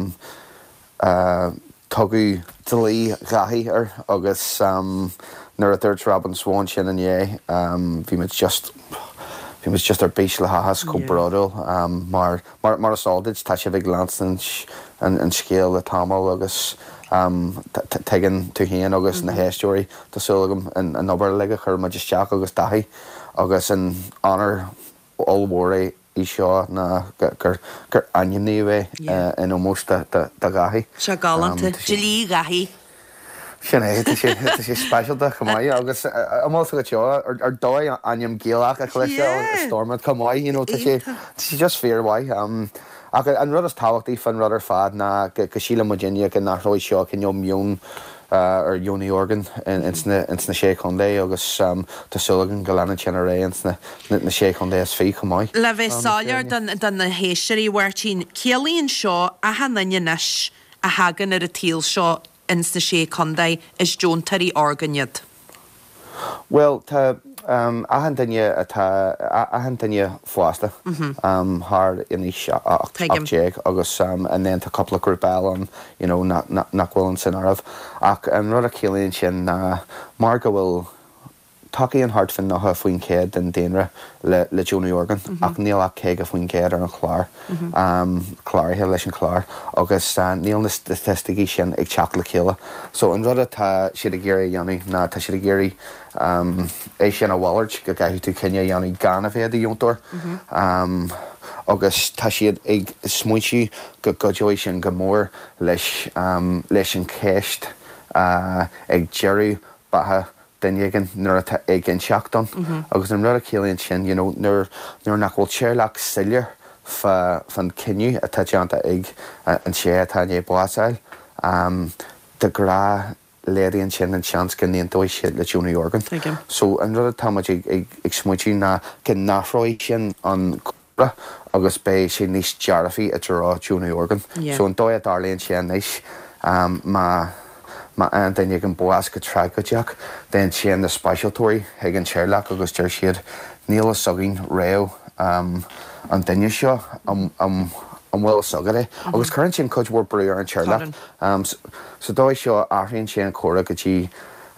tugu dlí gathí agus nuair a dúirt Robin Swan sin an bhí me just ar bís le hahas có brodal mar a sáldid tá sé bh glanstan an scéal le tamil agus tegan tú hían agus na héisteoirí tásúlagam an obair leige chur ma just teach agus daithí agus an anar allmhór í seo na gur ainmní bheith in ómós da gaithí. Se galanta, gelí gaithí. Sin é, tá sé specialta chumáid agus amá go teo ar dóid aim géalaach a chléiste stormad chumáid, tá sé just fearhhaid. An rud is táhachttaí fan rud ar fad na go síla Virginia go nachróid seo cin miún ar Uni organ in sna sé chundé agus tásúlagan go lena sin ré na sé chundé is fí chumáid. Le bheith sáilear don na héisiirí Martin, céalaíonn seo a hanaineis a hagan ar a tíl seo in sna sé chundé is jóntarí organiad. Well, tá ahan daine fásta haar inis ach agus and then tá coupla grúpáil an nachhfuil an sin armh ach an rud a chéalaonn sin mar go bhfuil takeí an hart fin nach faoin céad den déanra le Júna organ ach níl ach cé go faoin céad ar an chláir chláirthe leis an chláir agus níl na testaí sin ag teach le chéile. So an rud tá siad a géirí dhéanú ná tá siad a géirí é sin a bhhailrt go gaithú tú cinenne dhéanú gan a bheith a diontóir agus tá siad ag smuitiú go godóid sin go mór leis an céist ag jeirú batha den nuair ag an seachtain agus an rud a chéalaonn sin nuair nach bhfuil téirleach silir fan cinniú atá deanta ag an sé atá é blááil de gra léiríonn sin an seans go níondóid siad le Júna organ. So an rud táid ag smuitiú na cin nachróid sin an cúra agus bé sé níos dearfaí a rá Júna organ. So an dóid darlaonn sin níos ma an daine an buas go trágateach den sin na specialtóirí ag an téirleach agus deir siad níl a sogin réo an daine seo an bhfuil sogad agus chuann sin chuidhór breúar an téirleach. So dóid seo aithríonn sin córa go dtí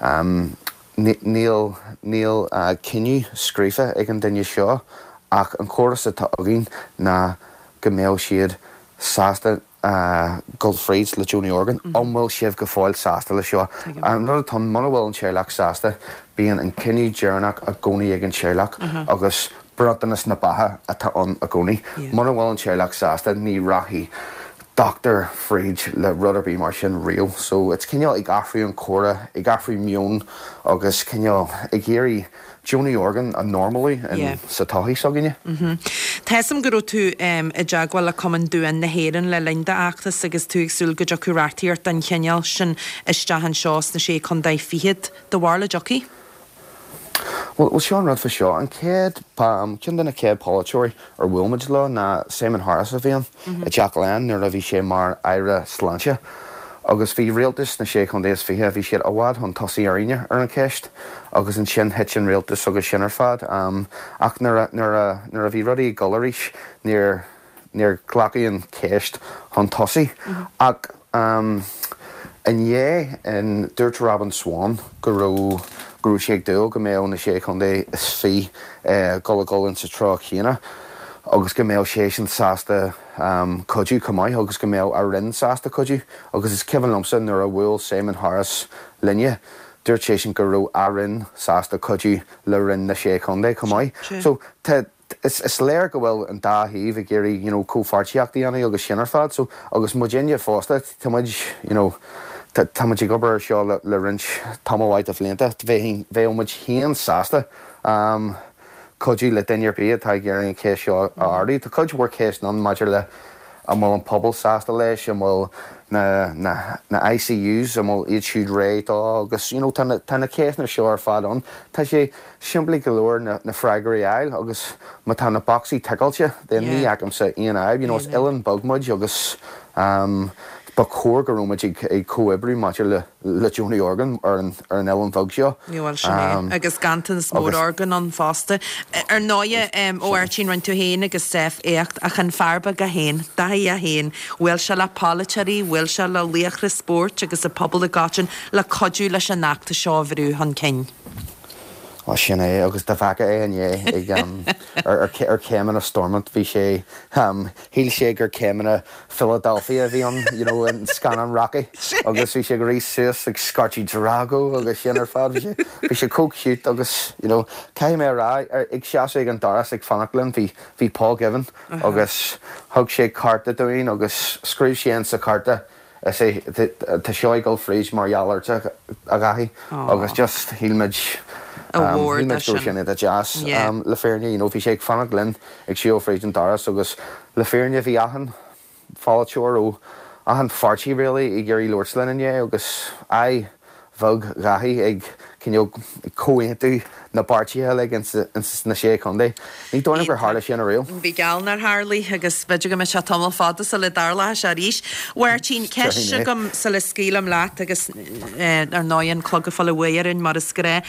níl cinniú scrífa ag an daine seo ach an córas atá agin na go méall siad sásta Goldfrieds le Júna organ bhfuil siamh go fáil sásta le seo. Ru tá mana bhfuil an téirleach sásta bíon an cinniú dearnach a gcónaí ag an téirleach agus brotanas na batha atá an a gcónaí. Mana bhfuil an téirleach sásta ní rathí Dr. Fríd le ruderbí mar sin rial. So it's cinneal ag afriú an córa, ag afriú miún agus cinneal ag géirí Júna organ a normally in sa táí soginne. Tésam go tú a deagháil le cuman dúan na héan le leinda achtas agus tú agsúil go decurátíart den cheal sin istehan seás na sé chun daith fihiad do bhharla jockey? Well, Sean rud for sure. An céad cin na céad pólatóirí ar Wilmid le na Simon Harris a bhíon a Jack Lane nuair a bhí sé mar éire sláinte agus bhí réaltas na sé chundéas fithe bhí siad óhád an tosaí aíine ar an ceist, agus an sin het sin réaltas agus sin ar fad. Ach nar a bhí rudaí galaríis níor clacaí an ceist an tosaí. Ach in dúirt Robin Swan gurú sé dú go méo na sé chundé is fí gola sa trá chéine. Agus go méo sé sin sásta codú cumáid, agus go méo a rinn sásta codú, agus is Kevin Lumsden nar a bhfuil Simon Harris linne. Dúirt sé sin gurú a rinn sásta codú le rinn na sé chundé cumáid. So is léir go bhfuil an dáhíh a géirí cófartíachtaí anna agus sin ar fad, so agus Virginia fásta Táid gobar seo le rint tamháid a bhléanta, bheith muid híon sásta codú le dainir bíad tá ggéirí an céis seo ádaí. Tá chuid bhar céis ná maidir le bhfuil an pobl sásta leis, bhfuil na ICUs bhfuil iad siúd réit agus tána céis na seo ar fadón. Tá sé siimplí go leir na freigarí eil agus má tá na boxí tegailte den ní agam sa íon aib, is Ellen Bugmuid agus ba cór go rúmaid ag cóibrí maidir le Johnny Organ ar an Ellen Bug seo. Níhil sin agus gantan smór organ an fásta. Ar náide óirtín run tú héin agus sef éacht a chan farba go héin, daí a héin, bhfuil se le palatarí, bhfuil se le léachra sport agus a pobl a gáin le codú leis an nachta seo bhrú an cin. Sin é agus de bhacha ar céman a Stormont bhí sé híl sé gur céman a Philadelphia bhí an scanan Rocky agus bhí sé go rís suas ag Scotty Drago agus sin ar fad bhí sé cóciút agus cai mé rá ag seaasa ag an daras ag Fannachlan bhí Paul Given agus thug sé carta doín agus scríb sé an sa carta tá seo ag go fríd mar jaallarte a gaithí agus just hílmeid sin a jazz le féirne bhí sé ag Fannachlan ag siú fréid an daras agus le féirne bhí ahan fáilteúir ó ahan fartí réala i ggéirí Lordslan agus bhug gaithí ag cóhaintú na bartíthe le na sé chundé. Ní dóinna gur hála sin a réal. Bhí geall ar Harlaí agus beidir go me se tamil fada sa le darla se ríis. Bhairtín ceise gom sa le scílam leat agus ar náon clog a fáil bhéarinn mar is gré.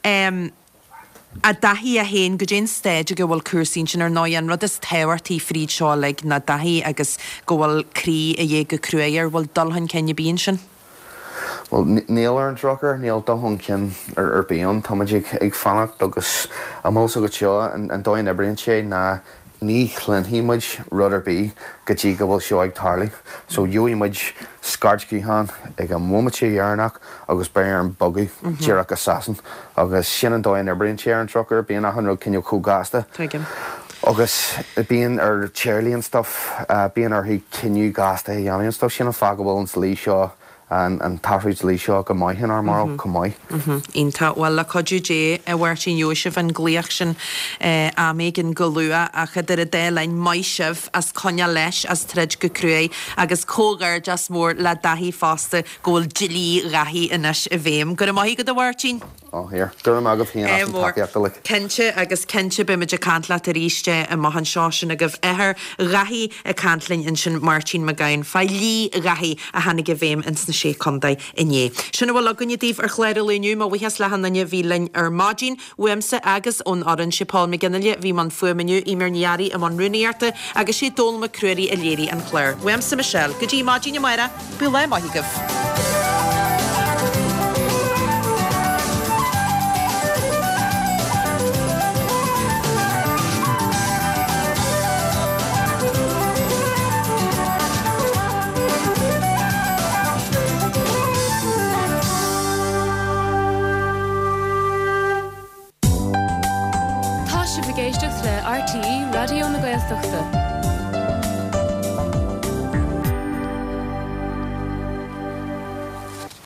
A dahí a héin go dén stéide go bhfuil cuasín sin ar náon rud is tehairtaí fríd seo le na dahí agus go bhfuil crí a dhé go cruéir bhfuil dulhan cenne bíon sin. Well, níl ar an drochar, níl dohon cin ar bíon, táid ag fannacht agus amós go seo an dóin ebrion sé na ní chlinhímuid rud ar bí go dtí go bhfuil seo ag tarlaí. So dúímuid scartcíán ag an mómatí dhearnach agus beir an bogaí tíach assassin agus sin an dóin ebrion sé ar an drochar bíon a hanró cinneú cúgáasta. Agus bíon ar cheirlíon stuff, bíon ar hí cinniú gáasta dhéanaíon stuff sin an fagabhil an slí seo an tathrid lí seo go maithin ar mar cumáid. Ínta bhfuil le codú dé a bhhairtín Joseph an gléach sin amíg an golua a chud ar a délein maisih as conne leis as trid go crué agus cógar just mór le dahí fásta ggóil dilí rahí inis a bhéim. Gur maithí go do bhhairtín? Hir, gur agah híon Kense agus kense be meid a cantla a ríiste a mahan seo sin a goh éair rahí a cantlainn in sin Martin Magain fá lí rahí a hanig go bhéim in sna sé condaid inné. Sinna bhfuil aganne díobh ar chléir léniu má bhuihes le hananne bhílein ar mádín weimsa agus ón oran sé Paul McGinnalle bhí man fuaminiu imar nearí a man runúíarta agus sé dólma cruirí a léirí an chléir. Weimsa Michelle, go dtí mádín maira, bu le maithigah. Tá si bhgéisteach le RTE Radio na Gaeltachta.